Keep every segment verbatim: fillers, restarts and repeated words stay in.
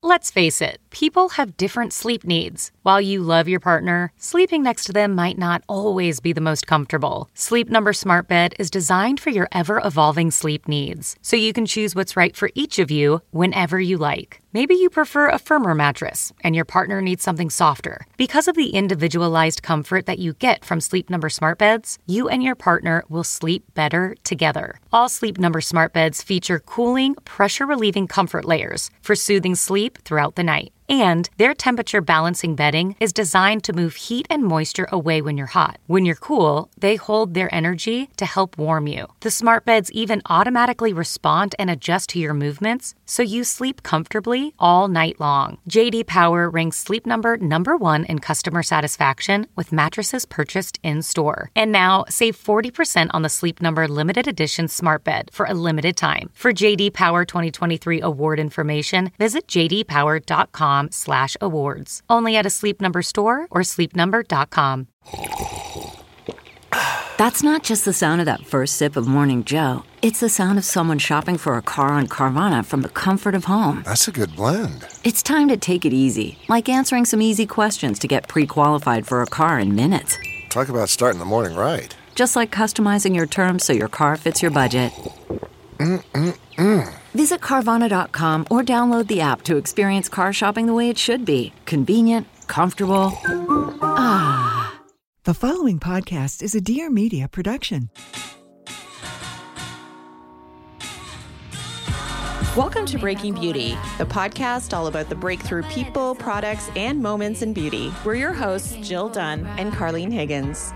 Let's face it, people have different sleep needs. While you love your partner, sleeping next to them might not always be the most comfortable. Sleep Number Smart Bed is designed for your ever-evolving sleep needs, so you can choose what's right for each of you whenever you like. Maybe you prefer a firmer mattress and your partner needs something softer. Because of the individualized comfort that you get from Sleep Number Smart Beds, you and your partner will sleep better together. All Sleep Number Smart Beds feature cooling, pressure-relieving comfort layers for soothing sleep throughout the night. And their temperature balancing bedding is designed to move heat and moisture away when you're hot. When you're cool, they hold their energy to help warm you. The smart beds even automatically respond and adjust to your movements, so you sleep comfortably all night long. J D Power ranks Sleep Number number one in customer satisfaction with mattresses purchased in-store. And now, save forty percent on the Sleep Number limited edition smart bed for a limited time. For J D Power twenty twenty-three award information, visit j d power dot com slash awards. Only at a Sleep Number store or sleep number dot com. That's not just the sound of that first sip of Morning Joe. It's the sound of someone shopping for a car on Carvana from the comfort of home. That's a good blend. It's time to take it easy, like answering some easy questions to get pre-qualified for a car in minutes. Talk about starting the morning right. Just like customizing your terms so your car fits your budget. Mm-mm-mm. Visit Carvana dot com or download the app to experience car shopping the way it should be. Convenient, comfortable. Ah. The following podcast is a Dear Media production. Welcome to Breaking Beauty, the podcast all about the breakthrough people, products, and moments in beauty. We're your hosts, Jill Dunn and Carlene Higgins.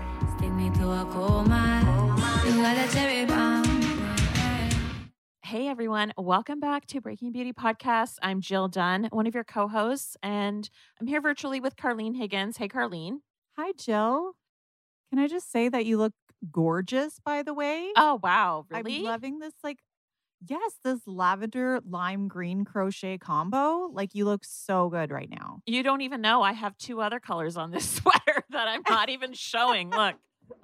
Hey everyone, welcome back to Breaking Beauty Podcast. I'm Jill Dunn, one of your co-hosts, and I'm here virtually with Carlene Higgins. Hey Carlene. Hi Jill. Can I just say that you look gorgeous, by the way? Oh wow, really? I'm loving this, like, yes, this lavender lime green crochet combo. Like, you look so good right now. You don't even know I have two other colors on this sweater that I'm not even showing. Look.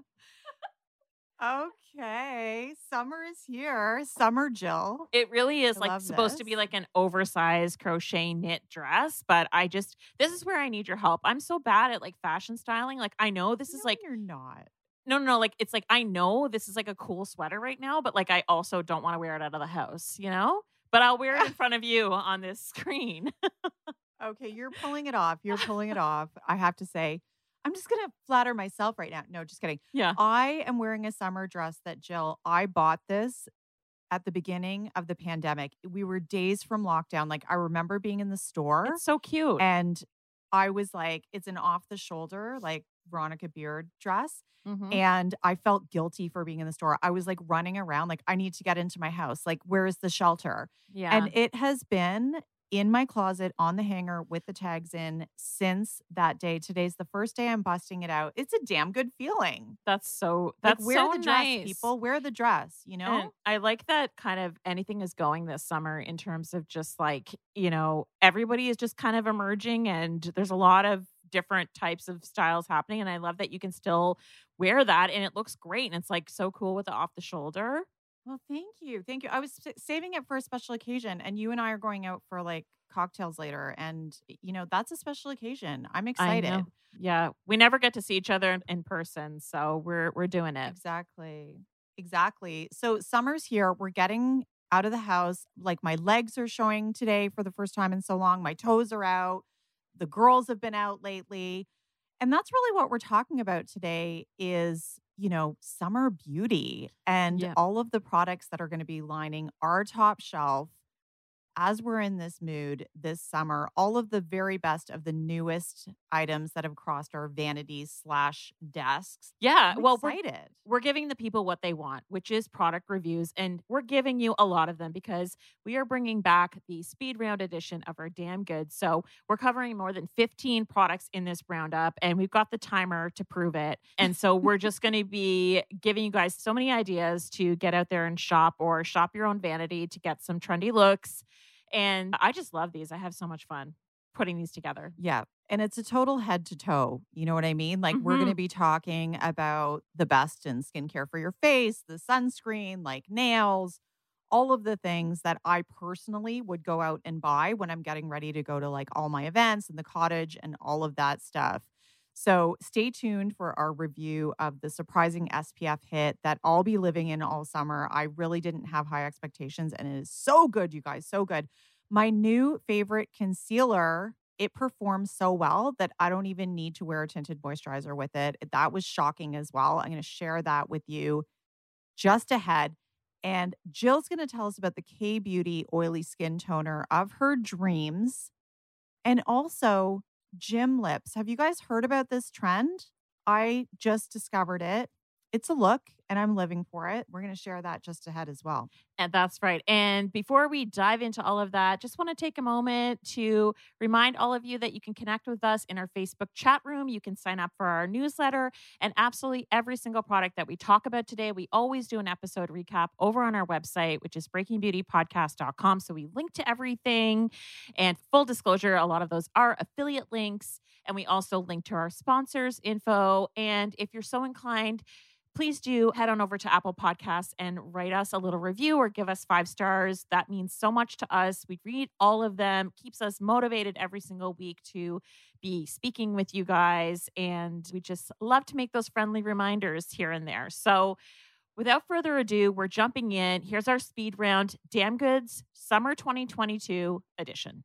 Okay, summer is here. Summer Jill. It really is I like love supposed this. to be like an oversized crochet knit dress, but I just, this is where I need your help. I'm so bad at like fashion styling. Like I know this is No, like, you're not. no, no, no, like it's like, I know this is like a cool sweater right now, but like I also don't want to wear it out of the house, you know? But I'll wear it in front of you on this screen. Okay, you're pulling it off. You're pulling it off. I have to say, I'm just going to flatter myself right now. No, just kidding. Yeah. I am wearing a summer dress that, Jill, I bought this at the beginning of the pandemic. We were days from lockdown. Like, I remember being in the store. It's so cute. And I was like, it's an off the shoulder, like Veronica Beard dress. Mhm. And I felt guilty for being in the store. I was like running around, like, I need to get into my house. Like, where is the shelter? Yeah. And it has been in my closet on the hanger with the tags in since that day. Today's the first day I'm busting it out. It's a damn good feeling. That's so, Like, that's wear so the dress, nice. people. Wear the dress, you know? And I like that kind of anything is going this summer in terms of just like, you know, everybody is just kind of emerging and there's a lot of different types of styles happening. And I love that you can still wear that and it looks great. And it's like so cool with the off the shoulder. Well, thank you. Thank you. I was sa- saving it for a special occasion, and you and I are going out for like cocktails later. And, you know, that's a special occasion. I'm I excited. know. Yeah. We never get to see each other in, in person. So we're, we're doing it. Exactly. Exactly. So summer's here. We're getting out of the house. Like, my legs are showing today for the first time in so long. My toes are out. The girls have been out lately. And that's really what we're talking about today is, you know, summer beauty and Yeah. all of the products that are going to be lining our top shelf as we're in this mood this summer. All of the very best of the newest items that have crossed our vanities slash desks. Yeah. I'm well, we're, excited. we're giving the people what they want, which is product reviews. And we're giving you a lot of them because we are bringing back the speed round edition of our Damn Good. So we're covering more than fifteen products in this roundup, and we've got the timer to prove it. And so we're just going to be giving you guys so many ideas to get out there and shop or shop your own vanity to get some trendy looks. And I just love these. I have so much fun putting these together. Yeah. And it's a total head to toe. You know what I mean? Like, we're going to Mhm. be talking about the best in skincare for your face, the sunscreen, like nails, all of the things that I personally would go out and buy when I'm getting ready to go to like all my events and the cottage and all of that stuff. So stay tuned for our review of the surprising S P F hit that I'll be living in all summer. I really didn't have high expectations, and it is so good, you guys, so good. My new favorite concealer, it performs so well that I don't even need to wear a tinted moisturizer with it. That was shocking as well. I'm going to share that with you just ahead. And Jill's going to tell us about the K-Beauty Oily Skin Toner of her dreams. And also Gym Lips. Have you guys heard about this trend? I just discovered it. It's a look, and I'm living for it. We're going to share that just ahead as well. And that's right. And before we dive into all of that, just want to take a moment to remind all of you that you can connect with us in our Facebook chat room. You can sign up for our newsletter, and absolutely every single product that we talk about today, we always do an episode recap over on our website, which is breaking beauty podcast dot com. So we link to everything. And full disclosure, a lot of those are affiliate links. And we also link to our sponsors info. And if you're so inclined, please do head on over to Apple Podcasts and write us a little review or give us five stars. That means so much to us. We read all of them, keeps us motivated every single week to be speaking with you guys. And we just love to make those friendly reminders here and there. So without further ado, we're jumping in. Here's our speed round, Damn Goods Summer twenty twenty-two edition.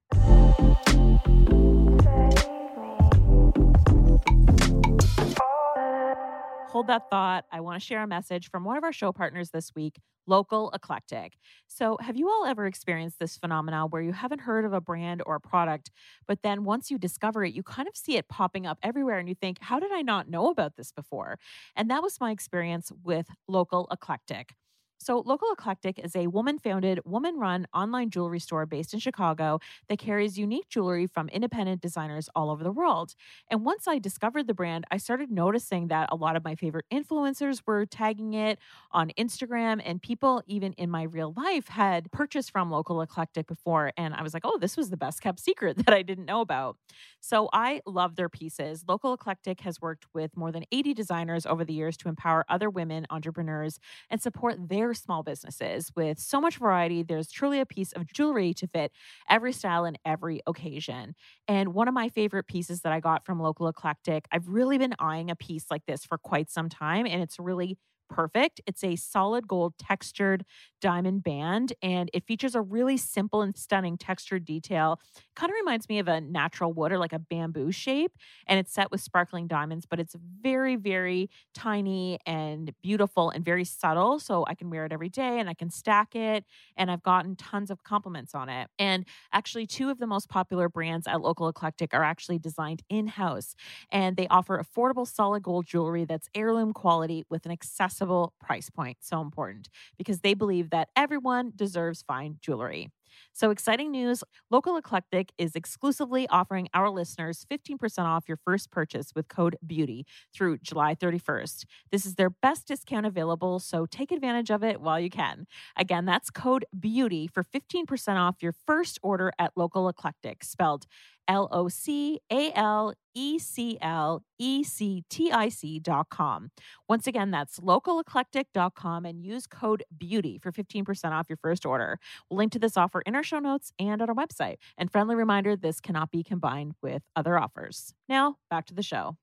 Hold that thought. I want to share a message from one of our show partners this week, Local Eclectic. So have you all ever experienced this phenomenon where you haven't heard of a brand or a product, but then once you discover it, you kind of see it popping up everywhere and you think, how did I not know about this before? And that was my experience with Local Eclectic. So Local Eclectic is a woman-founded, woman-run online jewelry store based in Chicago that carries unique jewelry from independent designers all over the world. And once I discovered the brand, I started noticing that a lot of my favorite influencers were tagging it on Instagram, and people even in my real life had purchased from Local Eclectic before. And I was like, oh, this was the best kept secret that I didn't know about. So I love their pieces. Local Eclectic has worked with more than eighty designers over the years to empower other women entrepreneurs and support their small businesses. With so much variety, there's truly a piece of jewelry to fit every style and every occasion. And one of my favorite pieces that I got from Local Eclectic, I've really been eyeing a piece like this for quite some time, and it's really perfect. It's a solid gold textured diamond band, and it features a really simple and stunning textured detail. Kind of reminds me of a natural wood or like a bamboo shape, and it's set with sparkling diamonds, but it's very, very tiny and beautiful and very subtle. So I can wear it every day and I can stack it, and I've gotten tons of compliments on it. And actually, two of the most popular brands at Local Eclectic are actually designed in-house, and they offer affordable solid gold jewelry that's heirloom quality with an accessible price point. So important, because they believe that everyone deserves fine jewelry. So exciting news, Local Eclectic is exclusively offering our listeners fifteen percent off your first purchase with code BEAUTY through July thirty-first. This is their best discount available, so take advantage of it while you can. Again, that's code BEAUTY for fifteen percent off your first order at Local Eclectic, spelled L O C A L E C L E C T I C dot com. Once again, that's local eclectic dot com and use code BEAUTY for fifteen percent off your first order. We'll link to this offer in our show notes and on our website. And friendly reminder, this cannot be combined with other offers. Now, back to the show.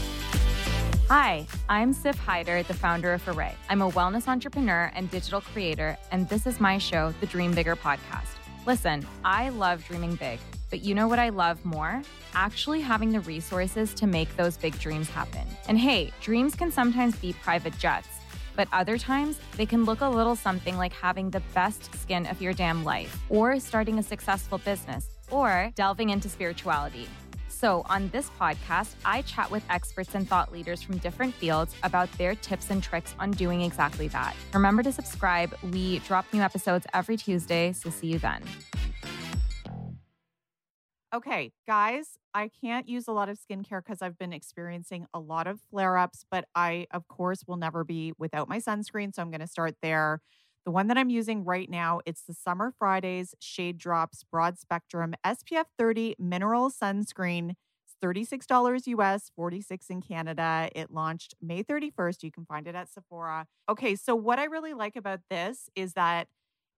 Hi, I'm Sif Hyder, the founder of Foray. I'm a wellness entrepreneur and digital creator, and this is my show, the Dream Bigger Podcast. Listen, I love dreaming big, but you know what I love more? Actually having the resources to make those big dreams happen. And hey, dreams can sometimes be private jets, but other times they can look a little something like having the best skin of your damn life, or starting a successful business, or delving into spirituality. So on this podcast, I chat with experts and thought leaders from different fields about their tips and tricks on doing exactly that. Remember to subscribe. We drop new episodes every Tuesday, so see you then. Okay, guys, I can't use a lot of skincare because I've been experiencing a lot of flare-ups, but I, of course, will never be without my sunscreen, so I'm going to start there. The one that I'm using right now, it's the Summer Fridays Shade Drops Broad Spectrum S P F thirty Mineral Sunscreen. It's thirty-six dollars U S, forty-six dollars in Canada. It launched May thirty-first. You can find it at Sephora. Okay, so what I really like about this is that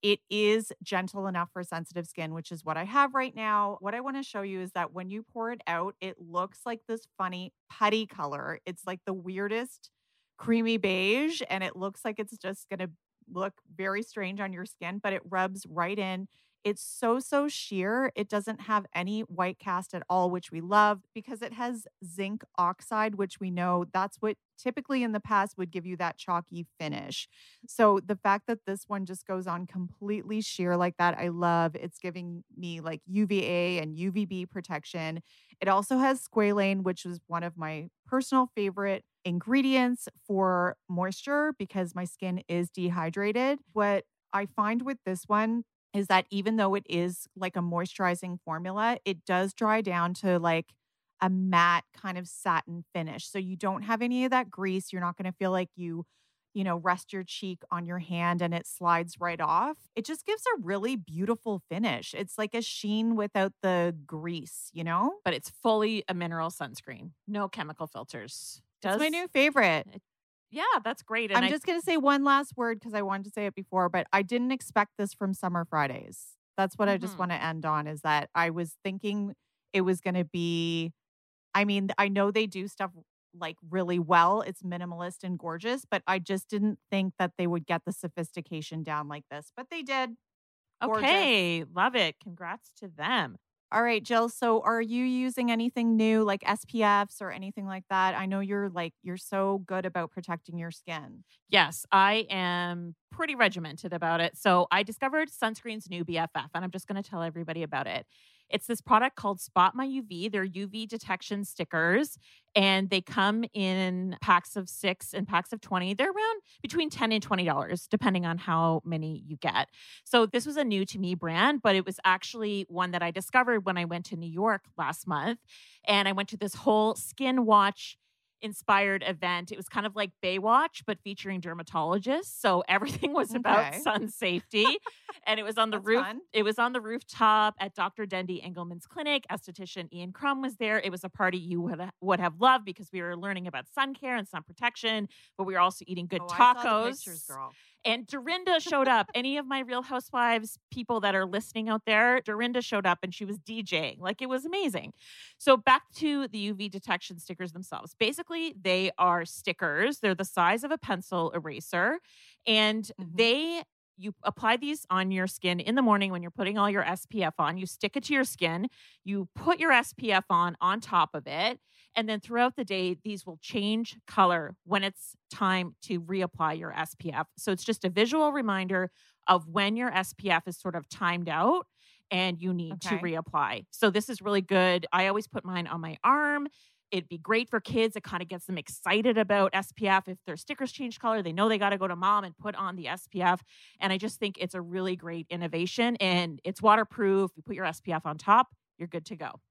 It is gentle enough for sensitive skin, which is what I have right now. What I want to show you is that when you pour it out, it looks like this funny putty color. It's like the weirdest creamy beige, and it looks like it's just going to look very strange on your skin, but it rubs right in. It's so, so sheer. It doesn't have any white cast at all, which we love because it has zinc oxide, which we know that's what typically in the past would give you that chalky finish. So the fact that this one just goes on completely sheer like that, I love. It's giving me like U V A and U V B protection. It also has squalane, which was one of my personal favorite ingredients for moisture because my skin is dehydrated. What I find with this one is that even though it is like a moisturizing formula, it does dry down to like a matte kind of satin finish. So you don't have any of that grease. You're not going to feel like you, you know, rest your cheek on your hand and it slides right off. It just gives a really beautiful finish. It's like a sheen without the grease, you know? But it's fully a mineral sunscreen, no chemical filters. That's my new favorite. It, yeah, that's great. And I'm I, just going to say one last word because I wanted to say it before, but I didn't expect this from Summer Fridays. That's what mm-hmm. I just want to end on is that I was thinking it was going to be, I mean, I know they do stuff like really well. It's minimalist and gorgeous, but I just didn't think that they would get the sophistication down like this, but they did. Gorgeous. Okay, love it. Congrats to them. All right, Jill. So are you using anything new like S P Fs or anything like that? I know you're like, you're so good about protecting your skin. Yes, I am pretty regimented about it. So I discovered sunscreen's new B F F, and I'm just going to tell everybody about it. It's this product called Spot My U V. They're U V detection stickers, and they come in packs of six and packs of twenty. They're around between ten dollars and twenty dollars, depending on how many you get. So this was a new to me brand, but it was actually one that I discovered when I went to New York last month. And I went to this whole Skin Watch inspired event. It was kind of like Baywatch, but featuring dermatologists. So everything was about Okay. sun safety. And it was on the That's roof. fun. It was on the rooftop at Doctor Dendy Engelman's clinic. Esthetician Ian Crum was there. It was a party you would, would have loved because we were learning about sun care and sun protection, but we were also eating good Oh, tacos. I saw the pictures, girl. And Dorinda showed up. Any of my Real Housewives people that are listening out there, Dorinda showed up and she was DJing. Like, it was amazing. So back to the U V detection stickers themselves. Basically, they are stickers. They're the size of a pencil eraser. And Mhm. they, you apply these on your skin in the morning when you're putting all your S P F on. You stick it to your skin. You put your S P F on on top of it. And then throughout the day, these will change color when it's time to reapply your S P F. So it's just a visual reminder of when your S P F is sort of timed out and you need to Okay. reapply. So this is really good. I always put mine on my arm. It'd be great for kids. It kind of gets them excited about S P F. If their stickers change color, they know they got to go to mom and put on the S P F. And I just think it's a really great innovation and it's waterproof. You put your S P F on top, you're good to go.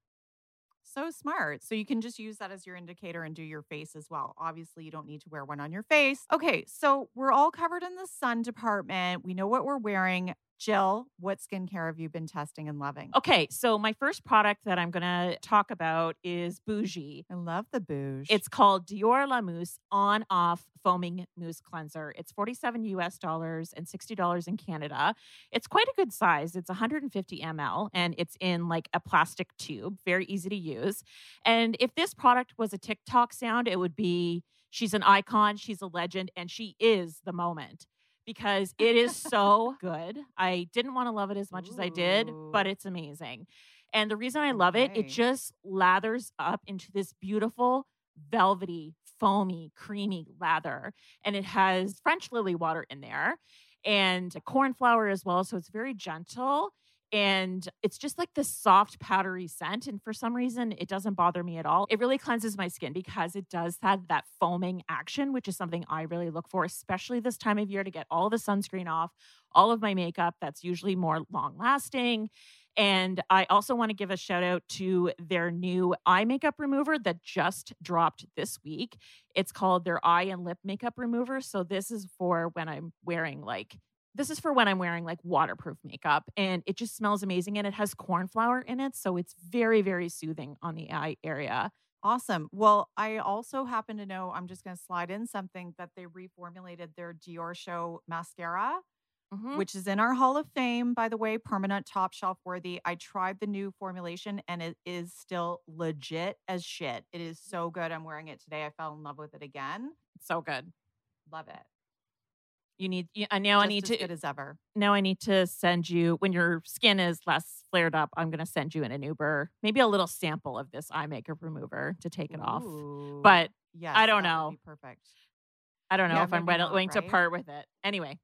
So smart. So you can just use that as your indicator and do your face as well. Obviously, you don't need to wear one on your face. Okay, so we're all covered in the sun department. We know what we're wearing. Jill, what skincare have you been testing and loving? Okay, so my first product that I'm going to talk about is Bougie. I love the bouge. It's called Dior La Mousse On Off Foaming Mousse Cleanser. It's forty-seven U S dollars and sixty dollars in Canada. It's quite a good size. It's one hundred fifty milliliters and it's in like a plastic tube, very easy to use. And if this product was a TikTok sound, it would be she's an icon, she's a legend, and she is the moment. Because it is so good. I didn't want to love it as much as I did, but Ooh. it's amazing. And the reason I love it, it Okay. just lathers up into this beautiful, velvety, foamy, creamy lather. And it has French lily water in there and cornflower as well. So it's very gentle. And it's just like this soft, powdery scent. And for some reason, it doesn't bother me at all. It really cleanses my skin because it does have that foaming action, which is something I really look for, especially this time of year to get all the sunscreen off, all of my makeup. That's usually more long lasting. And I also want to give a shout out to their new eye makeup remover that just dropped this week. It's called their eye and lip makeup remover. So this is for when I'm wearing like This is for when I'm wearing like waterproof makeup, and it just smells amazing and it has cornflower in it. So it's very, very soothing on the eye area. Awesome. Well, I also happen to know, I'm just going to slide in something that they reformulated their Dior Show mascara. Mm-hmm. which is in our Hall of Fame, by the way, permanent top shelf worthy. I tried the new formulation and it is still legit as shit. It is so good. I'm wearing it today. I fell in love with it again. It's so good. Love it. You need, you, I now Just I need as to, good as ever. now I need to send you, when your skin is less flared up, I'm going to send you in an Uber, maybe a little sample of this eye makeup remover to take it off. Ooh. But yes, I don't that know. would be perfect. I don't know Yeah, if I'm maybe ready, not, willing to right? part with it. Anyway.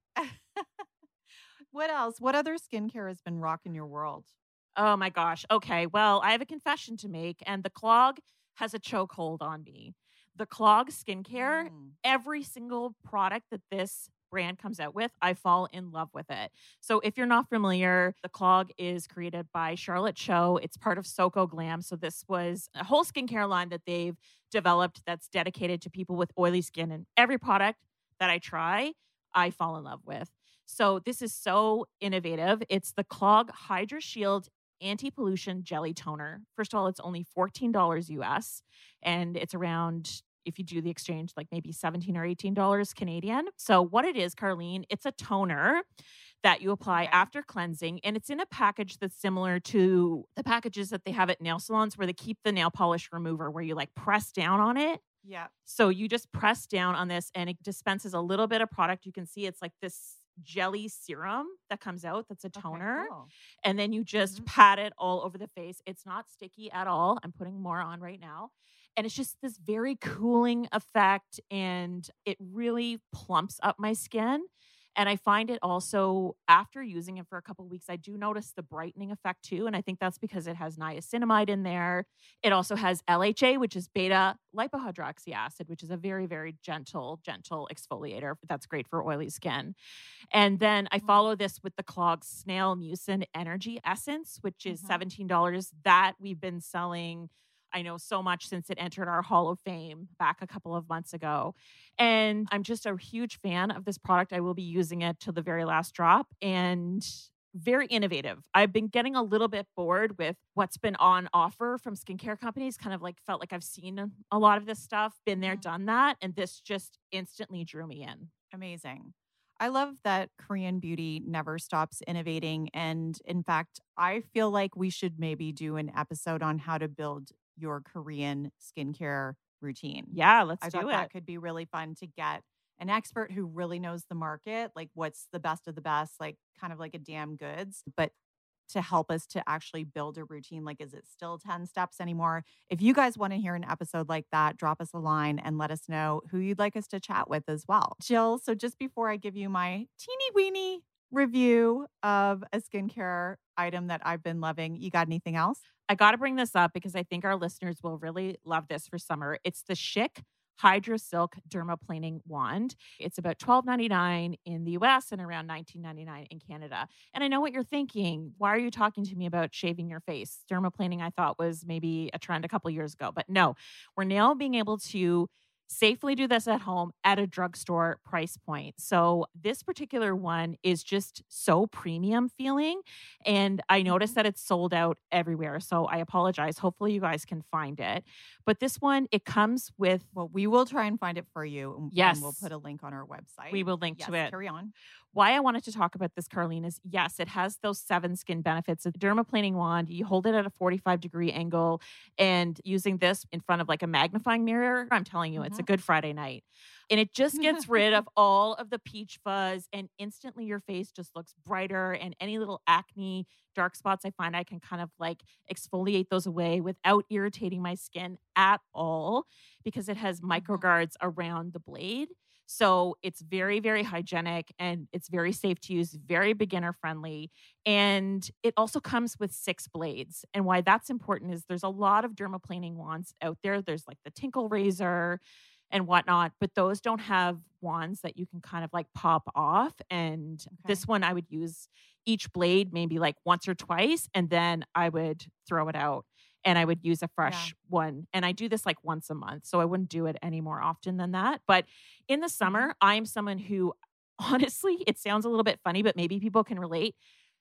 What else? What other skincare has been rocking your world? Oh my gosh. Okay. Well, I have a confession to make, and the clog has a chokehold on me. The Clog skincare, Mm. every single product that this brand comes out with, I fall in love with it. So if you're not familiar, the Clog is created by Charlotte Cho. It's part of Soko Glam. So this was a whole skincare line that they've developed that's dedicated to people with oily skin. And every product that I try, I fall in love with. So this is so innovative. It's the Clog Hydra Shield Anti-Pollution Jelly Toner. First of all, it's only fourteen dollars U S, and it's around, if you do the exchange, like maybe seventeen or eighteen dollars Canadian. So what it is, Carlene, it's a toner that you apply Okay. after cleansing, and it's in a package that's similar to the packages that they have at nail salons where they keep the nail polish remover, where you like press down on it. Yeah. So you just press down on this and it dispenses a little bit of product. You can see it's like this jelly serum that comes out that's a Okay, toner. cool. And then you just Mhm. pat it all over the face. It's not sticky at all. I'm putting more on right now. And it's just this very cooling effect, and it really plumps up my skin. And I find it also, after using it for a couple of weeks, I do notice the brightening effect too. And I think that's because it has niacinamide in there. It also has L H A, which is beta lipohydroxy acid, which is a very, very gentle, gentle exfoliator. That's great for oily skin. And then I Mhm. follow this with the Clog Snail Mucin Energy Essence, which is Mhm. seventeen dollars. That we've been selling, I know, so much since it entered our Hall of Fame back a couple of months ago. And I'm just a huge fan of this product. I will be using it till the very last drop, and very innovative. I've been getting a little bit bored with what's been on offer from skincare companies. Kind of like felt like I've seen a lot of this stuff, been there, Mhm. done that. And this just instantly drew me in. Amazing. I love that Korean beauty never stops innovating. And in fact, I feel like we should maybe do an episode on how to build your Korean skincare routine. Yeah, let's I do thought it. that could be really fun to get an expert who really knows the market, like what's the best of the best, like kind of like a damn goods, but to help us to actually build a routine. Like, is it still ten steps anymore? If you guys want to hear an episode like that, drop us a line and let us know who you'd like us to chat with as well. Jill, so just before I give you my teeny weeny review of a skincare item that I've been loving, you got anything else? I got to bring this up because I think our listeners will really love this for summer. It's the Schick Hydra Silk Dermaplaning Wand. It's about twelve ninety-nine in the U S and around nineteen ninety-nine in Canada. And I know what you're thinking. Why are you talking to me about shaving your face? Dermaplaning, I thought, was maybe a trend a couple years ago. But no, we're now being able to safely do this at home at a drugstore price point. So this particular one is just so premium feeling. And I noticed that it's sold out everywhere. So I apologize. Hopefully you guys can find it. But this one, it comes with, Well, we will try and find it for you. and- Yes. And we'll put a link on our website. we will link to Yes, it. Carry on. Why I wanted to talk about this, Carlene, is yes, it has those seven skin benefits. A dermaplaning wand, you hold it at a forty-five degree angle, and using this in front of like a magnifying mirror, I'm telling you, it's a Mhm. good Friday night. And it just gets rid of all of the peach fuzz, and instantly your face just looks brighter, and any little acne, dark spots, I find I can kind of like exfoliate those away without irritating my skin at all, because it has micro guards around the blade. So it's very, very hygienic, and it's very safe to use, very beginner friendly. And it also comes with six blades. And why that's important is there's a lot of dermaplaning wands out there. There's like the Tinkle Razor and whatnot, but those don't have wands that you can kind of like pop off. And this one I would use each blade maybe like once or twice, and then I would throw it out. And I would use a fresh one. And I do this like once a month. So I wouldn't do it any more often than that. But in the summer, I'm someone who, honestly, it sounds a little bit funny, but maybe people can relate.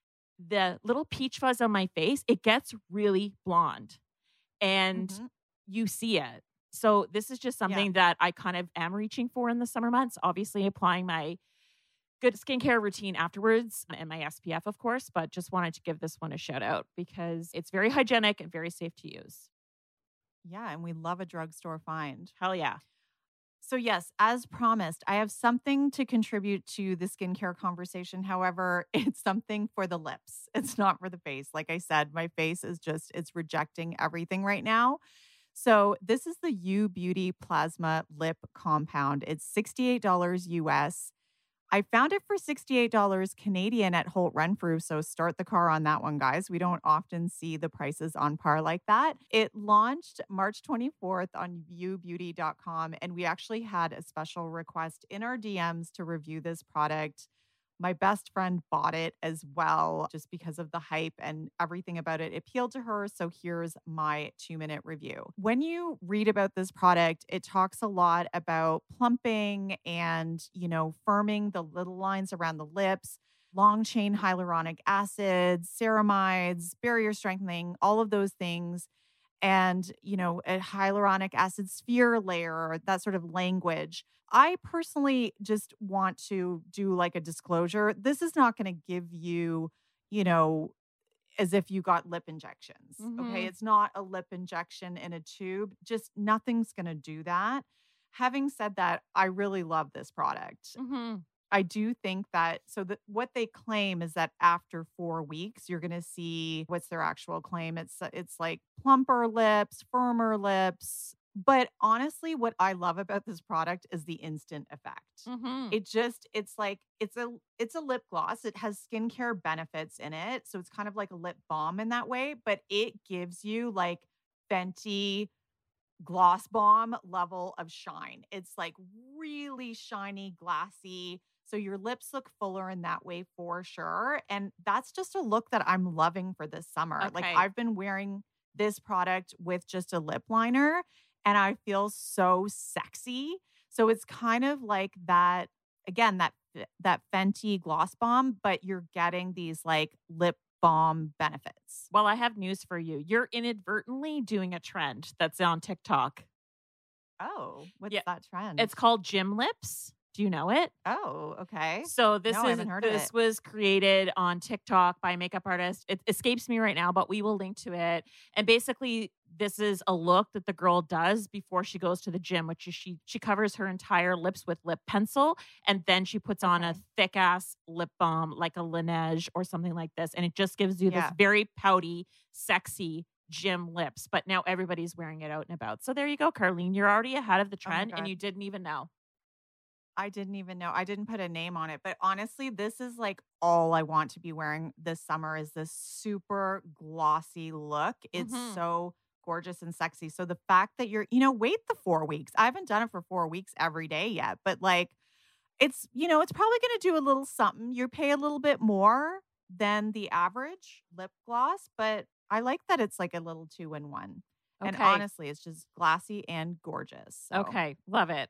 The little peach fuzz on my face, it gets really blonde. And Mhm. you see it. So this is just something that I kind of am reaching for in the summer months. Obviously, applying my good skincare routine afterwards and my S P F, of course, but just wanted to give this one a shout out because it's very hygienic and very safe to use. Yeah, and we love a drugstore find. Hell yeah. So yes, as promised, I have something to contribute to the skincare conversation. However, it's something for the lips. It's not for the face. Like I said, my face is just, it's rejecting everything right now. So this is the U Beauty Plasma Lip Compound. It's sixty-eight dollars U S. I found it for sixty-eight dollars Canadian at Holt Renfrew. So start the car on that one, guys. We don't often see the prices on par like that. It launched March twenty-fourth on you beauty dot com. And we actually had a special request in our D Ms to review this product. My best friend bought it as well, just because of the hype and everything about it appealed to her. So here's my two minute review. When you read about this product, it talks a lot about plumping and, you know, firming the little lines around the lips, long chain hyaluronic acids, ceramides, barrier strengthening, all of those things. And, you know, a hyaluronic acid sphere layer, that sort of language. I personally just want to do like a disclosure. This is not going to give you, you know, as if you got lip injections. Mm-hmm. Okay. It's not a lip injection in a tube. Just nothing's going to do that. Having said that, I really love this product. Mm-hmm. I do think that, so that what they claim is that after four weeks, you're going to see, what's their actual claim? It's, it's like plumper lips, firmer lips. But honestly, what I love about this product is the instant effect. Mm-hmm. It just, it's like, it's a, it's a lip gloss. It has skincare benefits in it. So it's kind of like a lip balm in that way, but it gives you like Fenty gloss bomb level of shine. It's like really shiny, glassy. So your lips look fuller in that way for sure. And that's just a look that I'm loving for this summer. Okay. Like I've been wearing this product with just a lip liner and I feel so sexy. So it's kind of like that, again, that that Fenty gloss bomb, but you're getting these like lip balm benefits. Well, I have news for you. You're inadvertently doing a trend that's on TikTok. Oh, what's Yeah. that trend? It's called Gym Lips. Do you know it? Oh, okay. So this No, I is haven't heard of this it. was created on TikTok by a makeup artist. It escapes me right now, but we will link to it. And basically, this is a look that the girl does before she goes to the gym, which is she she covers her entire lips with lip pencil, and then she puts on a Okay. thick ass lip balm like a Laneige or something like this, and it just gives you Yeah. this very pouty, sexy gym lips. But now everybody's wearing it out and about. So there you go, Carlene. You're already ahead of the Oh my trend, and God. you didn't even know. I didn't even know. I didn't put a name on it. But honestly, this is like all I want to be wearing this summer is this super glossy look. It's Mhm. so gorgeous and sexy. So the fact that you're, you know, wait the four weeks. I haven't done it for four weeks every day yet, but like it's, you know, it's probably going to do a little something. You pay a little bit more than the average lip gloss, but I like that it's like a little two in one. And Okay. honestly, it's just glassy and gorgeous. So. Okay, love it.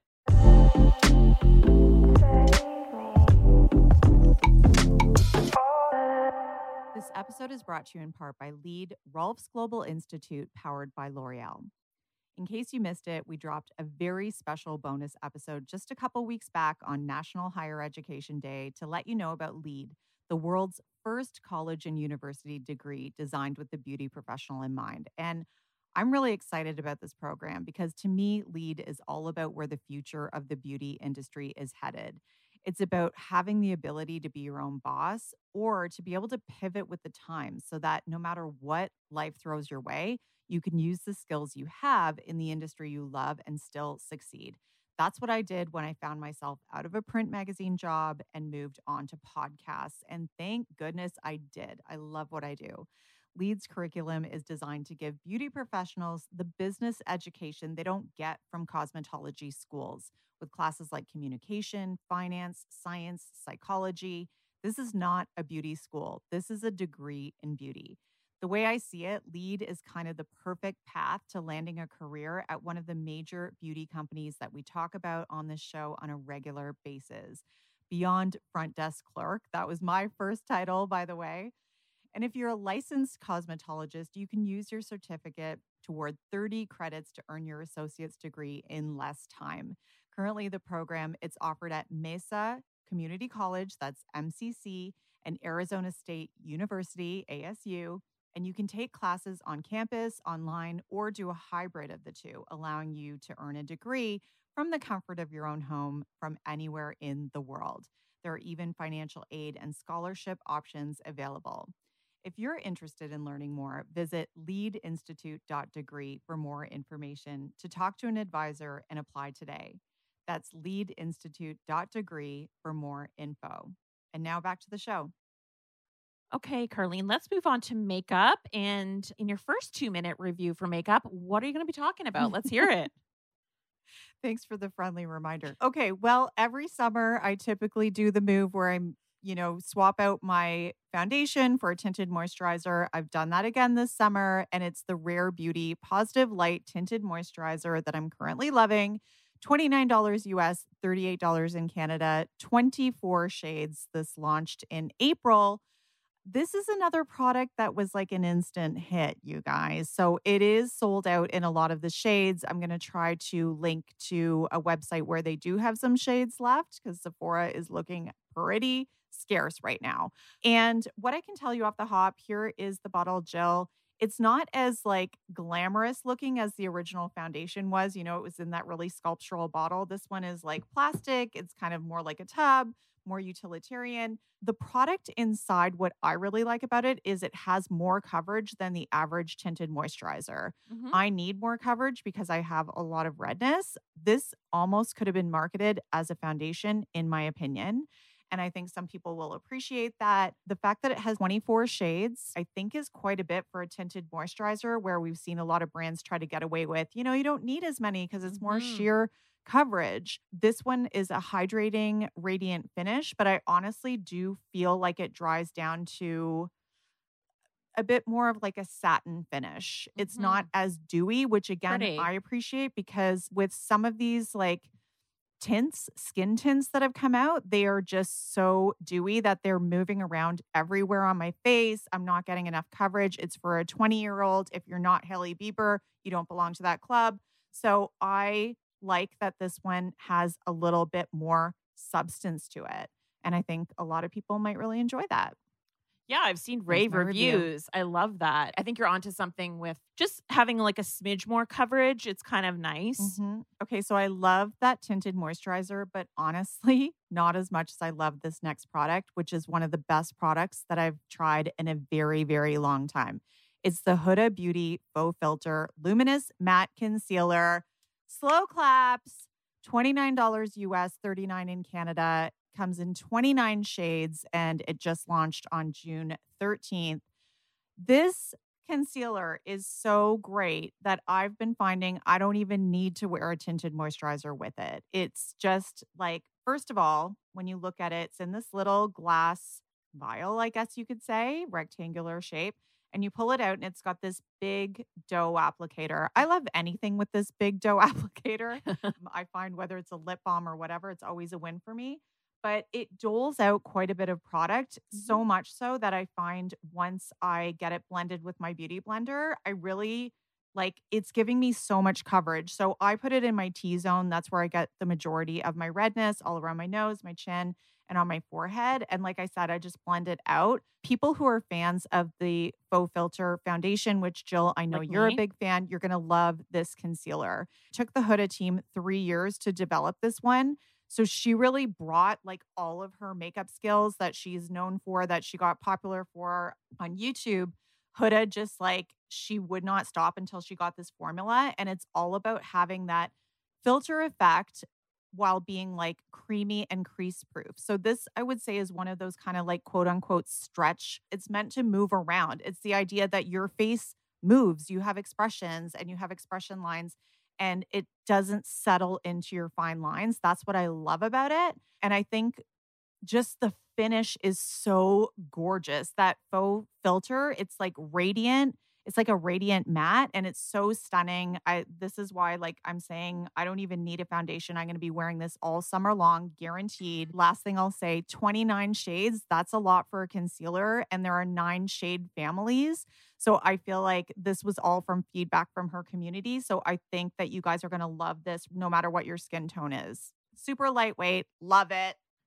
This episode is brought to you in part by LEAD, Rolf's Global Institute, powered by L'Oreal. In case you missed it, we dropped a very special bonus episode just a couple weeks back on National Higher Education Day to let you know about LEAD, the world's first college and university degree designed with the beauty professional in mind. And I'm really excited about this program because to me, LEAD is all about where the future of the beauty industry is headed. It's about having the ability to be your own boss or to be able to pivot with the times so that no matter what life throws your way, you can use the skills you have in the industry you love and still succeed. That's what I did when I found myself out of a print magazine job and moved on to podcasts. And thank goodness I did. I love what I do. LEAD's curriculum is designed to give beauty professionals the business education they don't get from cosmetology schools, with classes like communication, finance, science, psychology. This is not a beauty school. This is a degree in beauty. The way I see it, LEAD is kind of the perfect path to landing a career at one of the major beauty companies that we talk about on this show on a regular basis. Beyond Front Desk Clerk, that was my first title, by the way. And if you're a licensed cosmetologist, you can use your certificate toward thirty credits to earn your associate's degree in less time. Currently, the program, it's offered at Mesa Community College, that's M C C, and Arizona State University, A S U. And you can take classes on campus, online, or do a hybrid of the two, allowing you to earn a degree from the comfort of your own home from anywhere in the world. There are even financial aid and scholarship options available. If you're interested in learning more, visit lead institute dot degree for more information, to talk to an advisor, and apply today. That's lead institute dot degree for more info. And now back to the show. Okay, Carlene, let's move on to makeup. And in your first two minute review for makeup, what are you going to be talking about? Let's hear it. Thanks for the friendly reminder. Okay, well, every summer I typically do the move where I'm, you know, swap out my foundation for a tinted moisturizer. I've done that again this summer, and it's the Rare Beauty Positive Light Tinted Moisturizer that I'm currently loving. twenty-nine dollars U S, thirty-eight dollars in Canada, twenty-four shades. This launched in April. This is another product that was like an instant hit, you guys. So it is sold out in a lot of the shades. I'm going to try to link to a website where they do have some shades left, because Sephora is looking pretty scarce right now. And what I can tell you off the hop, here is the bottle, Jill. It's not as like glamorous looking as the original foundation was. You know, it was in that really sculptural bottle. This one is like plastic. It's kind of more like a tub, more utilitarian. The product inside, what I really like about it is it has more coverage than the average tinted moisturizer. Mhm. I need more coverage because I have a lot of redness. This almost could have been marketed as a foundation, in my opinion. And I think some people will appreciate that. The fact that it has twenty-four shades, I think, is quite a bit for a tinted moisturizer, where we've seen a lot of brands try to get away with, you know, you don't need as many because it's more Mhm. sheer coverage. This one is a hydrating, radiant finish, but I honestly do feel like it dries down to a bit more of like a satin finish. It's Mhm. not as dewy, which again, Pretty. I appreciate, because with some of these like tints, skin tints that have come out, they are just so dewy that they're moving around everywhere on my face. I'm not getting enough coverage. It's for a twenty year old. If you're not Hailey Bieber, you don't belong to that club. So I like that this one has a little bit more substance to it. And I think a lot of people might really enjoy that. Yeah, I've seen There's rave my review. reviews. I love that. I think you're onto something with just having like a smidge more coverage. It's kind of nice. Mhm. Okay, so I love that tinted moisturizer, but honestly, not as much as I love this next product, which is one of the best products that I've tried in a very, very long time. It's the Huda Beauty Faux Filter Luminous Matte Concealer. Slow claps, twenty-nine dollars U S, thirty-nine dollars in Canada. Comes in twenty-nine shades, and it just launched on June thirteenth. This concealer is so great that I've been finding I don't even need to wear a tinted moisturizer with it. It's just like, first of all, when you look at it, it's in this little glass vial, I guess you could say, rectangular shape. And you pull it out and it's got this big dough applicator. I love anything with this big dough applicator. I find whether it's a lip balm or whatever, it's always a win for me. But it doles out quite a bit of product, so much so that I find once I get it blended with my beauty blender, I really like it's giving me so much coverage. So I put it in my T-zone. That's where I get the majority of my redness, all around my nose, my chin, and on my forehead. And like I said, I just blend it out. People who are fans of the Faux Filter foundation, which Jill, I know Like you're me? a big fan, you're going to love this concealer. It took the Huda team three years to develop this one. So she really brought like all of her makeup skills that she's known for, that she got popular for on YouTube. Huda just like, she would not stop until she got this formula. And it's all about having that filter effect while being like creamy and crease proof. So this, I would say, is one of those kind of like quote unquote stretch. It's meant to move around. It's the idea that your face moves, you have expressions and you have expression lines, and it doesn't settle into your fine lines. That's what I love about it. And I think just the finish is so gorgeous. That Faux Filter, it's like radiant. It's like a radiant matte, and it's so stunning. I this is why like I'm saying I don't even need a foundation. I'm going to be wearing this all summer long, guaranteed. Last thing I'll say, twenty-nine shades. That's a lot for a concealer, and there are nine shade families. So I feel like this was all from feedback from her community. So I think that you guys are going to love this no matter what your skin tone is. Super lightweight. Love it.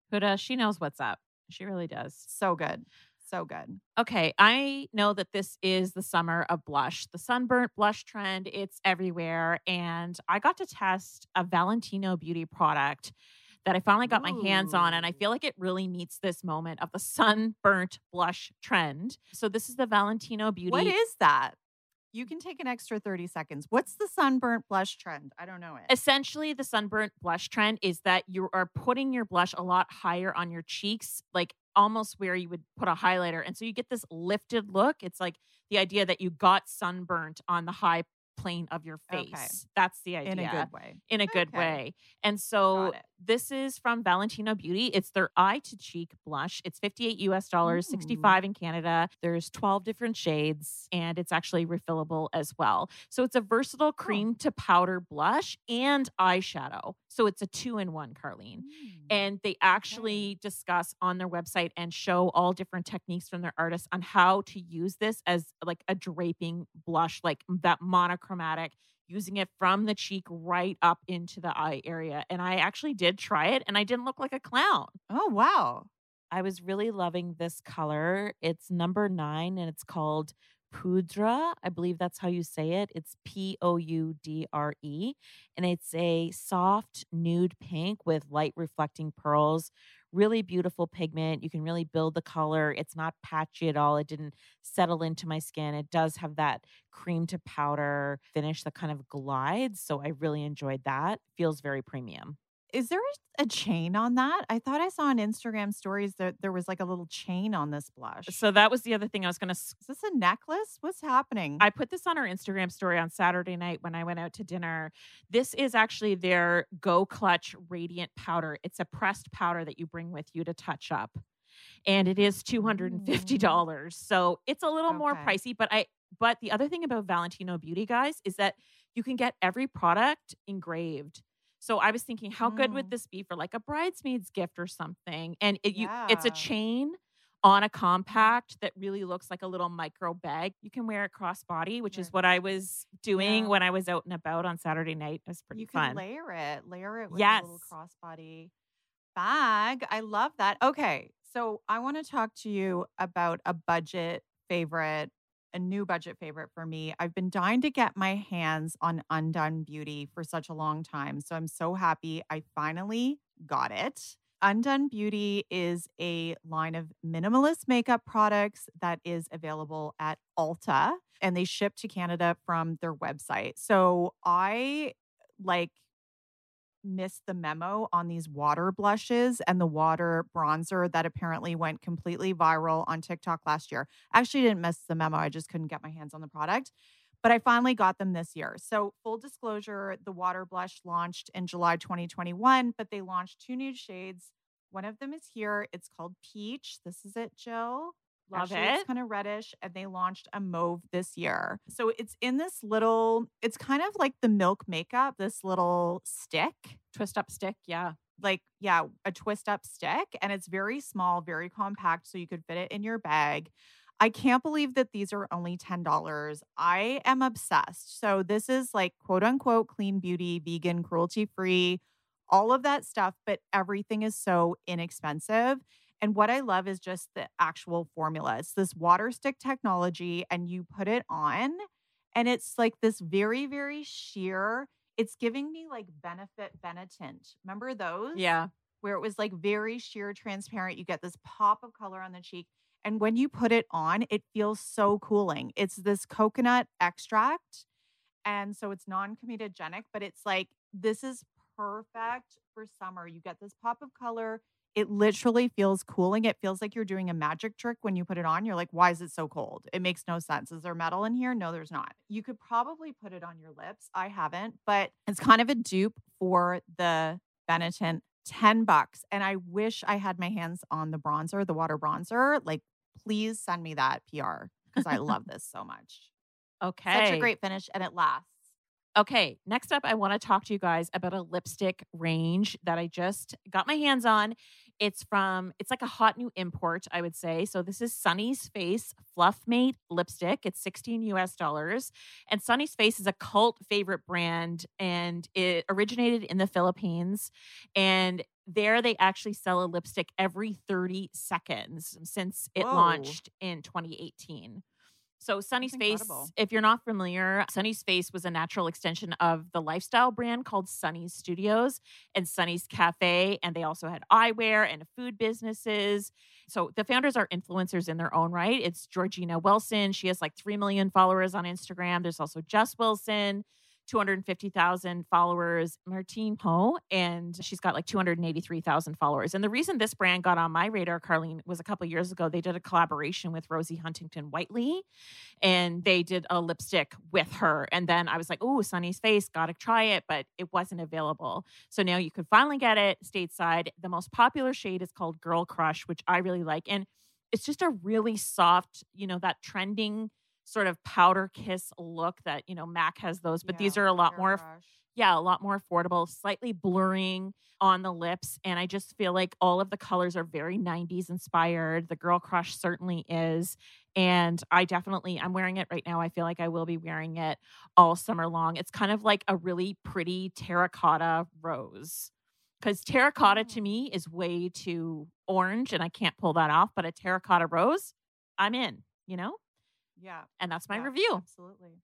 Huda, she knows what's up. She really does. So good. So good. Okay, I know that this is the summer of blush, the sunburnt blush trend. It's everywhere. And I got to test a Valentino Beauty product that I finally got Ooh. my hands on. And I feel like it really meets this moment of the sunburnt blush trend. So this is the Valentino Beauty. What is that? You can take an extra thirty seconds. What's the sunburnt blush trend? I don't know it. Essentially, the sunburnt blush trend is that you are putting your blush a lot higher on your cheeks, like almost where you would put a highlighter. And so you get this lifted look. It's like the idea that you got sunburnt on the high plane of your face. Okay. That's the idea. In a good way. In a good Okay. way. And so this is from Valentino Beauty. It's their eye to cheek blush. It's fifty-eight U S dollars, Ooh. sixty-five in Canada. There's twelve different shades and it's actually refillable as well. So it's a versatile cream to powder blush and eyeshadow. So it's a two in one, Carlene. Mm. And they actually discuss on their website and show all different techniques from their artists on how to use this as like a draping blush, like that monochromatic, using it from the cheek right up into the eye area. And I actually did try it and I didn't look like a clown. Oh, wow. I was really loving this color. It's number nine and it's called Poudre. I believe that's how you say it. It's P O U D R E. And it's a soft nude pink with light reflecting pearls. Really beautiful pigment. You can really build the color. It's not patchy at all. It didn't settle into my skin. It does have that cream to powder finish that kind of glides. So I really enjoyed that. Feels very premium. Is there a chain on that? I thought I saw on Instagram stories that there was like a little chain on this blush. So that was the other thing I was going to... Is this a necklace? What's happening? I put this on our Instagram story on Saturday night when I went out to dinner. This is actually their Go Clutch Radiant Powder. It's a pressed powder that you bring with you to touch up. And it is two hundred fifty dollars. So it's a little Okay. more pricey. But I. But the other thing about Valentino Beauty, guys, is that you can get every product engraved. So I was thinking, how good would Mm. this be for like a bridesmaid's gift or something? And it, you, Yeah. it's a chain on a compact that really looks like a little micro bag. You can wear it crossbody, which is Right. what I was doing Yeah. when I was out and about on Saturday night. It was pretty You fun. can layer it, layer it with Yes. a little crossbody bag. I love that. Okay, so I want to talk to you about a budget favorite, a new budget favorite for me. I've been dying to get my hands on Undone Beauty for such a long time, so I'm so happy I finally got it. Undone Beauty is a line of minimalist makeup products that is available at Ulta, and they ship to Canada from their website. So I like missed the memo on these water blushes and the water bronzer that apparently went completely viral on TikTok last year. Actually didn't miss the memo. I just couldn't get my hands on the product. But I finally got them this year. So full disclosure, the water blush launched in July twenty twenty-one, but they launched two new shades. One of them is here. It's called Peach. This is it, Jill. Love Actually, it. It's kind of reddish, and they launched a mauve this year. So it's in this little, it's kind of like the Milk Makeup, this little stick. Twist up stick. Yeah. Like, yeah, a twist up stick. And it's very small, very compact, so you could fit it in your bag. I can't believe that these are only ten dollars. I am obsessed. So this is like quote unquote clean beauty, vegan, cruelty free, all of that stuff, but everything is so inexpensive. And what I love is just the actual formula. It's this water stick technology, and you put it on, and it's like this very, very sheer. It's giving me like Benefit Benetint. Remember those? Yeah. Where it was like very sheer, transparent. You get this pop of color on the cheek. And when you put it on, it feels so cooling. It's this coconut extract. And so it's non-comedogenic, but it's like, this is perfect for summer. You get this pop of color. It literally feels cooling. It feels like you're doing a magic trick when you put it on. You're like, why is it so cold? It makes no sense. Is there metal in here? No, there's not. You could probably put it on your lips. I haven't, but it's kind of a dupe for the Benetint. ten bucks. And I wish I had my hands on the bronzer, the water bronzer. Like, please send me that P R because I love this so much. Okay. Such a great finish, and it lasts. Okay, next up, I want to talk to you guys about a lipstick range that I just got my hands on. It's from, it's like a hot new import, I would say. So this is Sunny's Face Fluff Mate lipstick. It's sixteen U S dollars. And Sunny's Face is a cult favorite brand, and it originated in the Philippines. And there they actually sell a lipstick every thirty seconds since it Whoa. launched in twenty eighteen. So Sunny's That's Face, incredible. if you're not familiar, Sunny's Face was a natural extension of the lifestyle brand called Sunny's Studios and Sunny's Cafe. And they also had eyewear and food businesses. So the founders are influencers in their own right. It's Georgina Wilson. She has like three million followers on Instagram. There's also Jess Wilson, two hundred fifty thousand followers, Martine Ho, and she's got like two hundred eighty-three thousand followers. And the reason this brand got on my radar, Carlene, was a couple of years ago. They did a collaboration with Rosie Huntington Whiteley, and they did a lipstick with her. And then I was like, oh, Sunny's Face, got to try it, but it wasn't available. So now you could finally get it stateside. The most popular shade is called Girl Crush, which I really like. And it's just a really soft, you know, that trending sort of powder kiss look that, you know, MAC has those, but Yeah, these are a lot Hair more, Brush. yeah, a lot more affordable, slightly blurring on the lips. And I just feel like all of the colors are very nineties inspired. The Girl Crush certainly is. And I definitely, I'm wearing it right now. I feel like I will be wearing it all summer long. It's kind of like a really pretty terracotta rose. Because terracotta to me is way too orange and I can't pull that off. But a terracotta rose, I'm in, you know? Yeah. And that's my Yeah, review. Absolutely.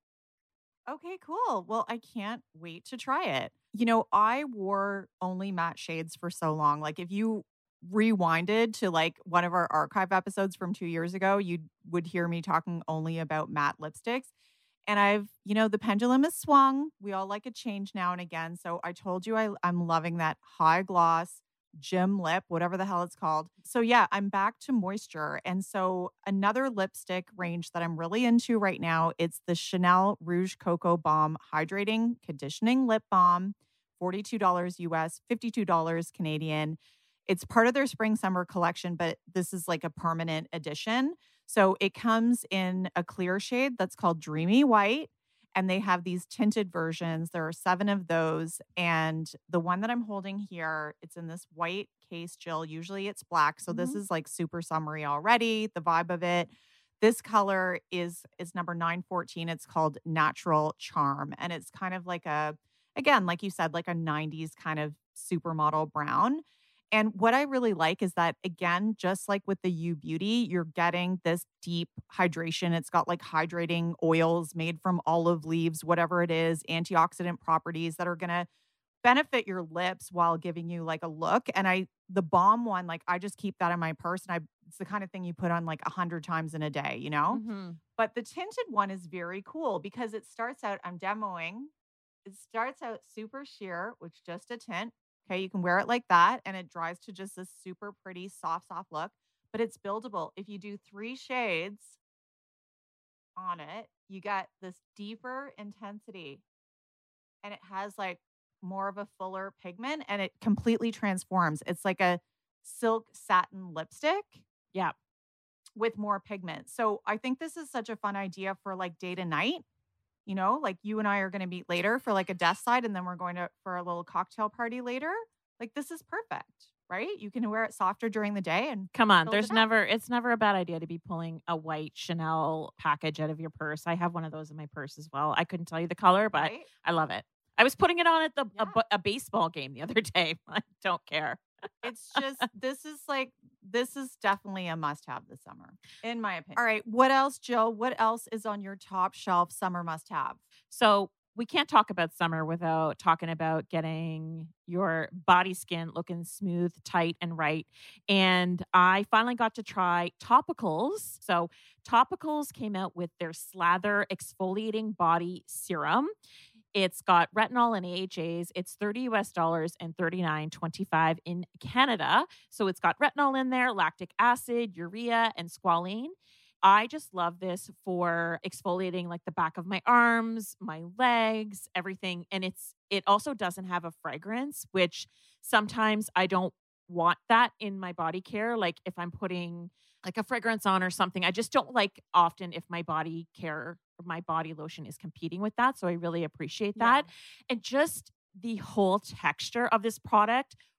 Okay, cool. Well, I can't wait to try it. You know, I wore only matte shades for so long. Like if you rewinded to like one of our archive episodes from two years ago, you would hear me talking only about matte lipsticks. And I've, you know, the pendulum has swung. We all like a change now and again. So I told you I, I'm loving that high gloss gym lip, whatever the hell it's called. So yeah, I'm back to moisture. And so another lipstick range that I'm really into right now, it's the Chanel Rouge Coco Balm Hydrating Conditioning Lip Balm, forty-two dollars U S, fifty-two dollars Canadian. It's part of their spring summer collection, but this is like a permanent edition. So it comes in a clear shade that's called Dreamy White. And they have these tinted versions. There are seven of those. And the one that I'm holding here, it's in this white case, Jill. Usually it's black. So mm-hmm. This is like super summery already, the vibe of it. This color is is number nine fourteen. It's called Natural Charm. And it's kind of like a, again, like you said, like a nineties kind of supermodel brown. And what I really like is that, again, just like with the U Beauty, you're getting this deep hydration. It's got like hydrating oils made from olive leaves, whatever it is, antioxidant properties that are going to benefit your lips while giving you like a look. And I, the balm one, like I just keep that in my purse. And I, it's the kind of thing you put on like a hundred times in a day, you know? Mm-hmm. But the tinted one is very cool because it starts out, I'm demoing, it starts out super sheer, which just a tint. Okay, you can wear it like that and it dries to just this super pretty, soft, soft look, but it's buildable. If you do three shades on it, you get this deeper intensity and it has like more of a fuller pigment and it completely transforms. It's like a silk satin lipstick. Yeah. With more pigment. So I think this is such a fun idea for like day to night. You know, like you and I are going to meet later for like a desk side and then we're going to for a little cocktail party later. Like this is perfect, right? You can wear it softer during the day and come on. build There's it up. never, it's never a bad idea to be pulling a white Chanel package out of your purse. I have one of those in my purse as well. I couldn't tell you the color, but Right? I love it. I was putting it on at the Yeah. a, bu- a baseball game the other day. I don't care. It's just, this is like, this is definitely a must have this summer, in my opinion. All right. What else, Jill? What else is on your top shelf summer must have? So we can't talk about summer without talking about getting your body skin looking smooth, tight, and right. And I finally got to try Topicals. So Topicals came out with their Slather Exfoliating Body Serum. It's got retinol and A H As. It's thirty U S dollars and thirty-nine twenty-five in Canada. So it's got retinol in there, lactic acid, urea, and squalene. I just love this for exfoliating like the back of my arms, my legs, everything. And it's it also doesn't have a fragrance, which sometimes I don't want that in my body care. Like if I'm putting like a fragrance on or something, I just don't like often if my body care or my body lotion is competing with that. So I really appreciate that. Yeah. And just the whole texture of this product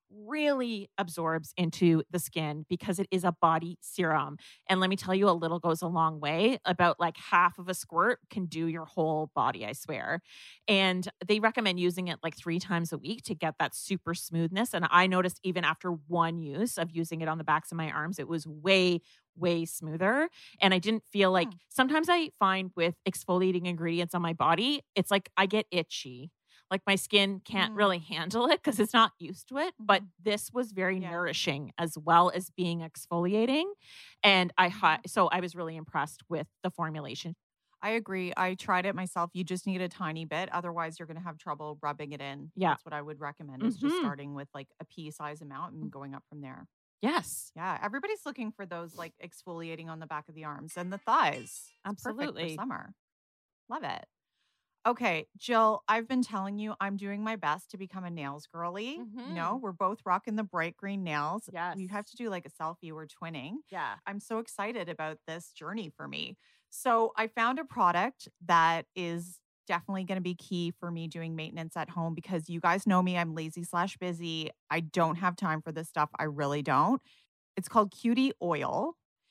really absorbs into the skin because it is a body serum. And let me tell you, a little goes a long way. About like half of a squirt can do your whole body, I swear. And they recommend using it like three times a week to get that super smoothness. And I noticed even after one use of using it on the backs of my arms, it was way, way smoother. And I didn't feel like, Hmm. sometimes I find with exfoliating ingredients on my body, it's like I get itchy. Like my skin can't Mm. really handle it because it's not used to it. But Mhm. this was very Yeah. nourishing as well as being exfoliating. And I, hi- so I was really impressed with the formulation. I agree. I tried it myself. You just need a tiny bit. Otherwise, you're going to have trouble rubbing it in. Yeah. That's what I would recommend is just Mhm. starting with like a pea size amount and going up from there. Yes, Yeah. Everybody's looking for those like exfoliating on the back of the arms and the thighs. It's perfect Absolutely. for summer. Love it. Okay, Jill, I've been telling you I'm doing my best to become a nails girly. You know, Mhm. we're both rocking the bright green nails. Yes. We have to do like a selfie. We're twinning. yeah. I'm so excited about this journey for me. So I found a product that is definitely going to be key for me doing maintenance at home because you guys know me, I'm lazy slash busy. I don't have time for this stuff. I really don't. It's called Cutie Oil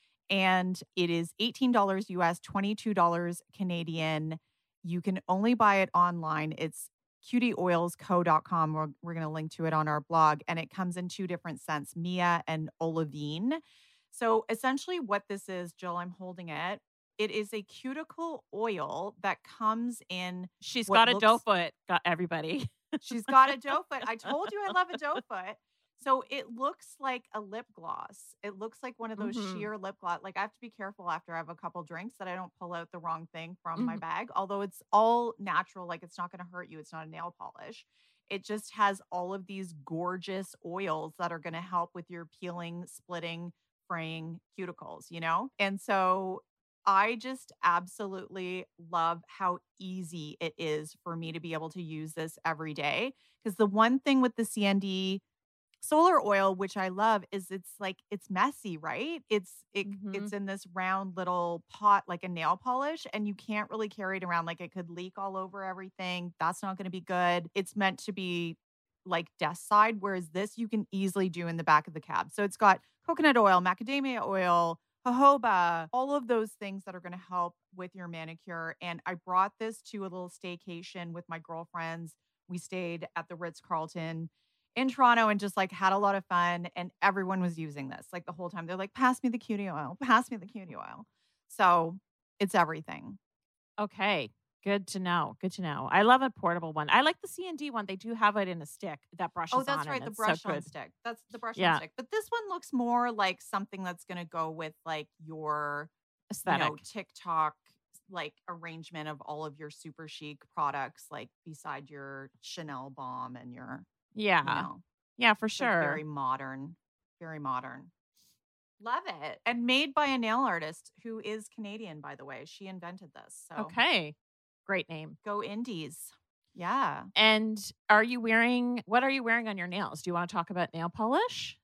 and it is eighteen dollars U S, twenty-two dollars Canadian. You can only buy it online. It's cutie oils co dot com. We're, we're going to link to it on our blog. And it comes in two different scents, Mia and Olivine. So essentially what this is, Jill, I'm holding it. It is a cuticle oil that comes in. She's what got a looks- doe foot, got everybody. She's got a doe foot. I told you I love a doe foot. So it looks like a lip gloss. It looks like one of those Mhm. sheer lip gloss. Like I have to be careful after I have a couple drinks that I don't pull out the wrong thing from my Mhm. bag. Although it's all natural, like it's not going to hurt you. It's not a nail polish. It just has all of these gorgeous oils that are going to help with your peeling, splitting, fraying cuticles, you know? And so I just absolutely love how easy it is for me to be able to use this every day. Because the one thing with the C N D solar oil, which I love, is it's like it's messy, right? It's it Mhm. it's in this round little pot like a nail polish, and you can't really carry it around. Like it could leak all over everything. That's not going to be good. It's meant to be like desk side, whereas this you can easily do in the back of the cab. So it's got coconut oil, macadamia oil, jojoba, all of those things that are going to help with your manicure. And I brought this to a little staycation with my girlfriends. We stayed at the Ritz-Carlton in Toronto and just like had a lot of fun. And everyone was using this like the whole time. They're like, pass me the cutie oil, pass me the cutie oil. So it's everything. Okay. Good to know. Good to know. I love a portable one. I like the C and D one. They do have it in a stick that brushes on. Oh, that's and right. The it's so brush on good. stick. That's the brush Yeah. on stick. But this one looks more like something that's going to go with like your you Aesthetic. know, TikTok like arrangement of all of your super chic products, like beside your Chanel bomb and your, yeah. you know, yeah, for like, sure. very modern, very modern. Love it. And made by a nail artist who is Canadian, by the way. She invented this. So Okay. Great name. go indies. Yeah. And are you wearing, what are you wearing on your nails? Do you want to talk about nail polish?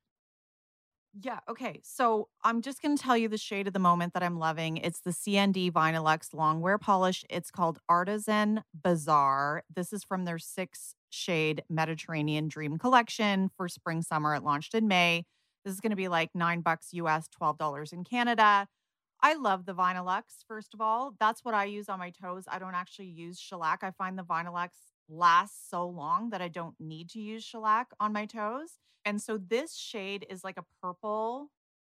Yeah. Okay. So I'm just going to tell you the shade of the moment that I'm loving. It's the C N D Vinylux Longwear Polish. It's called Artisan Bazaar. This is from their six shade Mediterranean Dream Collection for spring, summer. It launched in May. This is going to be like nine bucks U S, twelve dollars in Canada. I love the Vinylux, first of all. That's what I use on my toes. I don't actually use shellac. I find the Vinylux lasts so long that I don't need to use shellac on my toes. And so this shade is like a purple.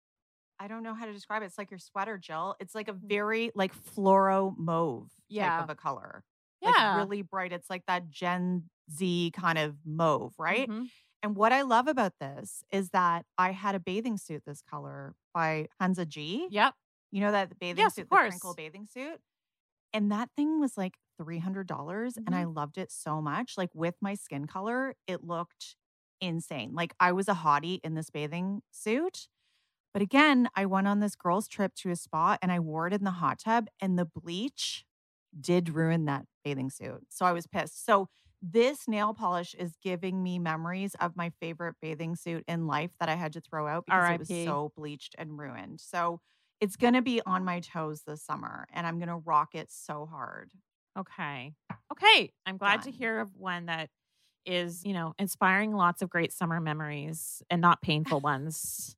I don't know how to describe it. It's like your sweater, Jill. It's like a very like fluoro mauve Yeah. type of a color. Yeah. Like really bright. It's like that Gen Z kind of mauve, right? Mhm. And what I love about this is that I had a bathing suit this color by Hansa G. Yep. You know that bathing Yes, suit, of the course. crinkle bathing suit? And that thing was like three hundred dollars and I loved it so much. Like with my skin color, it looked insane. Like I was a hottie in this bathing suit. But again, I went on this girls' trip to a spa and I wore it in the hot tub and the bleach did ruin that bathing suit. So I was pissed. So this nail polish is giving me memories of my favorite bathing suit in life that I had to throw out because it was R I P. so bleached and ruined. So it's going to be on my toes this summer and I'm going to rock it so hard. Okay. Okay. I'm glad to Done. hear of one that is, you know, inspiring lots of great summer memories and not painful ones.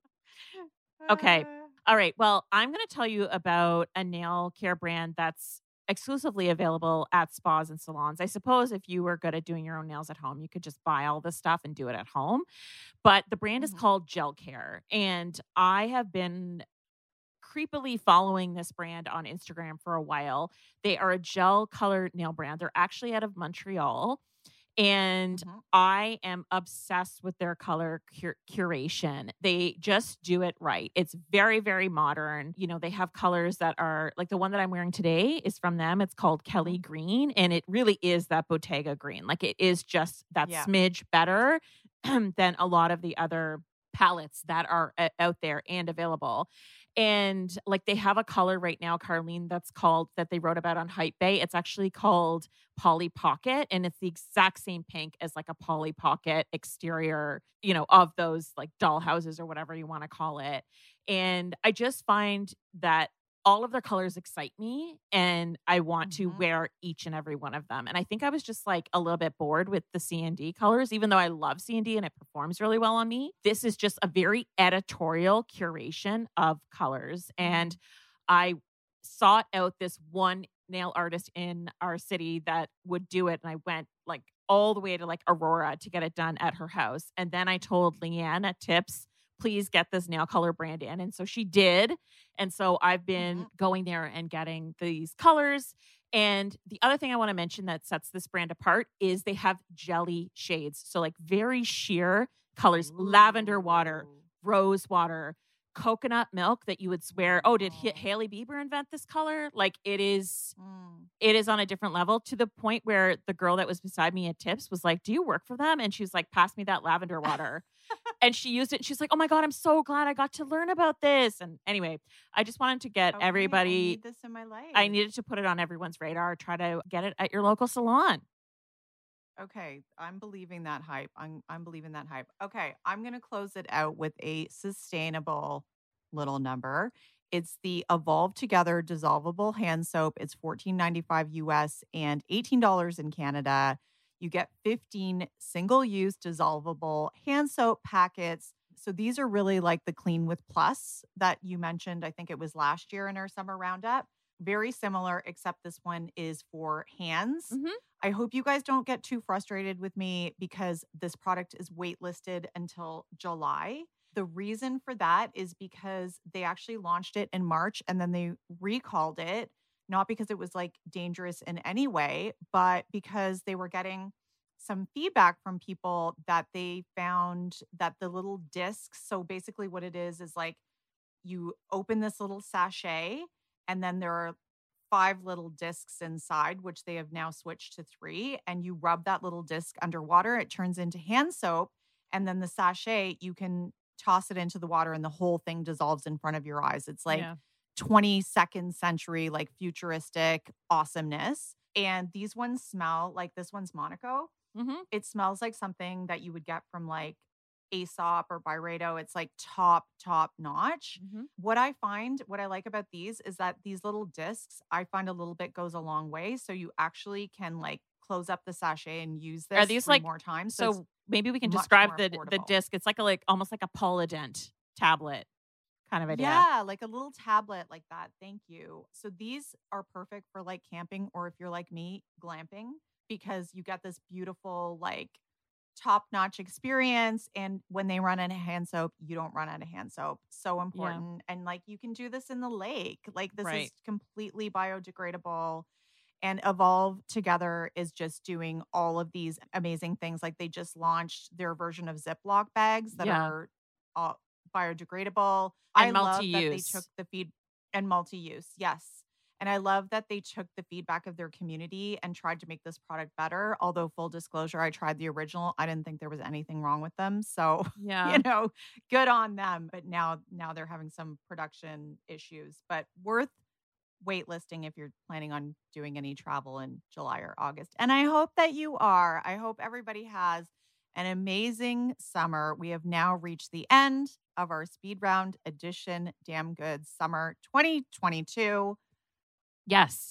Okay. All right. Well, I'm going to tell you about a nail care brand that's exclusively available at spas and salons. I suppose if you were good at doing your own nails at home, you could just buy all this stuff and do it at home. But the brand Mhm. is called Gel Care. And I have been creepily following this brand on Instagram for a while. They are a gel color nail brand. They're actually out of Montreal. And Mhm. I am obsessed with their color cur- curation. They just do it right. It's very, very modern. You know, they have colors that are like the one that I'm wearing today is from them. It's called Kelly Green, and it really is that Bottega green. Like it is just that Yeah. smidge better than a lot of the other palettes that are uh, out there and available. And like they have a color right now, Carlene, that's called that they wrote about on Hype Bay. It's actually called Polly Pocket, and it's the exact same pink as like a Polly Pocket exterior, you know, of those like doll houses or whatever you want to call it. And I just find that all of their colors excite me and I want to Mhm. wear each and every one of them. And I think I was just like a little bit bored with the C and D colors, even though I love C and D and it performs really well on me. This is just a very editorial curation of colors. And I sought out this one nail artist in our city that would do it. And I went like all the way to like Aurora to get it done at her house. And then I told Leanne at Tips, please get this nail color brand in. And so she did. And so I've been Mhm. going there and getting these colors. And the other thing I want to mention that sets this brand apart is they have jelly shades. So like very sheer colors, lavender water, Ooh. rose water, coconut milk that you would swear, oh, did H- Hailey Bieber invent this color? Like it is, Mm. it is on a different level to the point where the girl that was beside me at Tips was like, do you work for them? And she was like, pass me that lavender water. And she used it. And she's like, oh my God, I'm so glad I got to learn about this. And anyway, I just wanted to get Okay, I everybody, need this in my life. I needed to put it on everyone's radar, try to get it at your local salon. Okay, I'm believing that hype. I'm I'm believing that hype. Okay, I'm going to close it out with a sustainable little number. It's the Evolve Together dissolvable hand soap. It's fourteen ninety-five U S and eighteen dollars in Canada. You get fifteen single-use dissolvable hand soap packets. So these are really like the Clean with Plus that you mentioned. I think it was last year in our summer roundup. Very similar, except this one is for hands. Mhm. I hope you guys don't get too frustrated with me because this product is waitlisted until July. The reason for that is because they actually launched it in March and then they recalled it, not because it was like dangerous in any way, but because they were getting some feedback from people that they found that the little discs, so basically what it is is like you open this little sachet and then there are five little discs inside, which they have now switched to three. And you rub that little disc underwater, it turns into hand soap. And then the sachet, you can toss it into the water and the whole thing dissolves in front of your eyes. It's like Yeah. twenty-second century, like futuristic awesomeness. And these ones smell like this one's Monaco. Mhm. It smells like something that you would get from like Aesop or Byredo. It's like top, top notch. Mhm. What I find, what I like about these is that these little discs, I find a little bit goes a long way. So you actually can like close up the sachet and use this Are these three like, more times. So, it's so maybe we can much describe more the the affordable. disc. It's like a like almost like a Polydent tablet kind of idea. Yeah, like a little tablet like that. Thank you. So these are perfect for like camping or if you're like me, glamping, because you get this beautiful, like top-notch experience. And when they run out of hand soap, you don't run out of hand soap. So important. And like you can do this in the lake. Like this Right. is completely biodegradable. And Evolve Together is just doing all of these amazing things. Like they just launched their version of Ziploc bags that Yeah. are uh, biodegradable. And I love that they multi-use. took the feed and multi-use. Yes. And I love that they took the feedback of their community and tried to make this product better. Although full disclosure, I tried the original. I didn't think there was anything wrong with them. So, Yeah. you know, good on them. But now now they're having some production issues. But worth waitlisting if you're planning on doing any travel in July or August. And I hope that you are. I hope everybody has an amazing summer. We have now reached the end of our Speed Round Edition Damn Good Summer twenty twenty-two. Yes.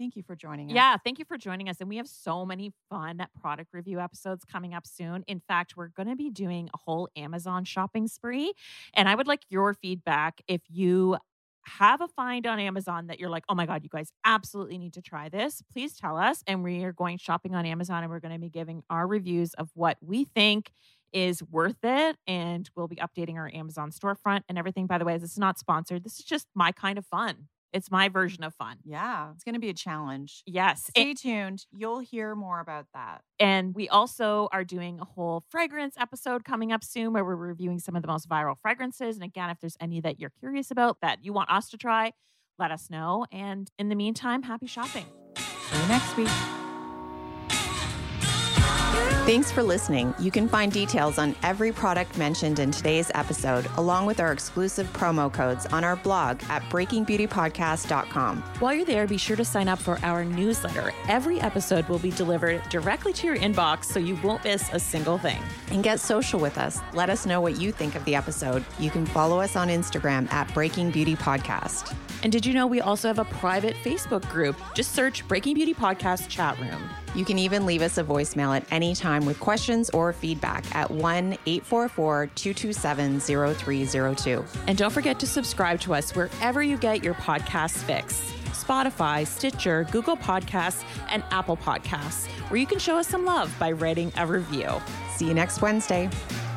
Thank you for joining us. Yeah, thank you for joining us. And we have so many fun product review episodes coming up soon. In fact, we're going to be doing a whole Amazon shopping spree. And I would like your feedback if you have a find on Amazon that you're like, oh my God, you guys absolutely need to try this. Please tell us. And we are going shopping on Amazon and we're going to be giving our reviews of what we think is worth it. And we'll be updating our Amazon storefront and everything. By the way, this is not sponsored. This is just my kind of fun. It's my version of fun. Yeah, it's going to be a challenge. Yes. Stay tuned. You'll hear more about that. And we also are doing a whole fragrance episode coming up soon where we're reviewing some of the most viral fragrances. And again, if there's any that you're curious about that you want us to try, let us know. And in the meantime, happy shopping. See you next week. Thanks for listening. You can find details on every product mentioned in today's episode, along with our exclusive promo codes on our blog at breaking beauty podcast dot com. While you're there, be sure to sign up for our newsletter. Every episode will be delivered directly to your inbox, so you won't miss a single thing. And get social with us. Let us know what you think of the episode. You can follow us on Instagram at Breaking Beauty Podcast. And did you know we also have a private Facebook group? Just search Breaking Beauty Podcast Chat Room. You can even leave us a voicemail at any time with questions or feedback at one eight four four, two two seven, zero three zero two. And don't forget to subscribe to us wherever you get your podcasts fix. Spotify, Stitcher, Google Podcasts, and Apple Podcasts, where you can show us some love by writing a review. See you next Wednesday.